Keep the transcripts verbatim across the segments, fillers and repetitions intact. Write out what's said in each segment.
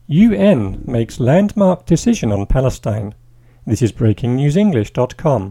U N makes landmark decision on Palestine. This is breaking news english dot com.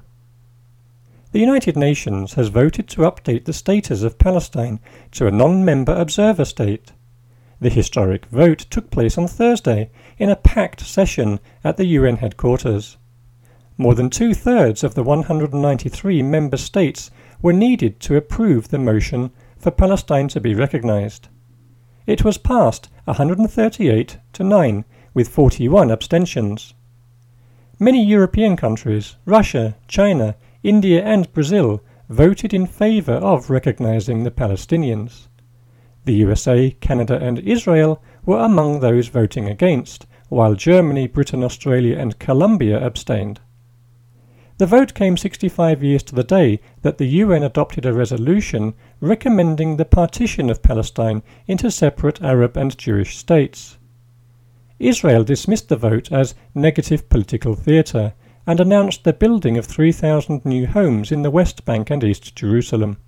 The United Nations has voted to update the status of Palestine to a non-member observer state. The historic vote took place on Thursday in a packed session at the U N headquarters. More than two-thirds of the one hundred ninety-three member states were needed to approve the motion for Palestine to be recognized. It was passed one hundred thirty-eight to nine, with forty-one abstentions. Many European countries, Russia, China, India and Brazil, voted in favor of recognizing the Palestinians. The U S A, Canada and Israel were among those voting against, while Germany, Britain, Australia and Colombia abstained. The vote came sixty-five years to the day that the U N adopted a resolution recommending the partition of Palestine into separate Arab and Jewish states. Israel dismissed the vote as negative political theatre and announced the building of three thousand new homes in the West Bank and East Jerusalem.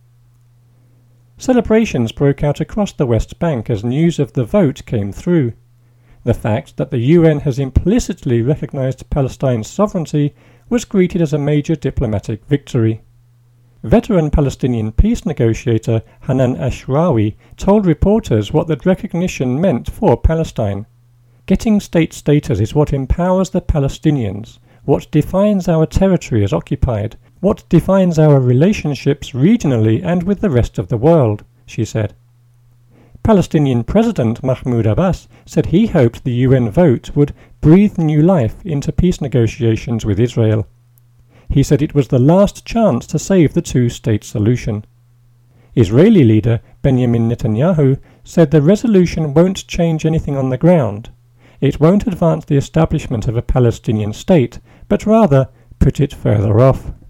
Celebrations broke out across the West Bank as news of the vote came through. The fact that the U N has implicitly recognized Palestine's sovereignty was greeted as a major diplomatic victory. Veteran Palestinian peace negotiator Hanan Ashrawi told reporters what the recognition meant for Palestine. Getting state status is what empowers the Palestinians, what defines our territory as occupied, what defines our relationships regionally and with the rest of the world, she said. Palestinian President Mahmoud Abbas said he hoped the U N vote would breathe new life into peace negotiations with Israel. He said it was the last chance to save the two-state solution. Israeli leader Benjamin Netanyahu said the resolution won't change anything on the ground. It won't advance the establishment of a Palestinian state, but rather put it further off.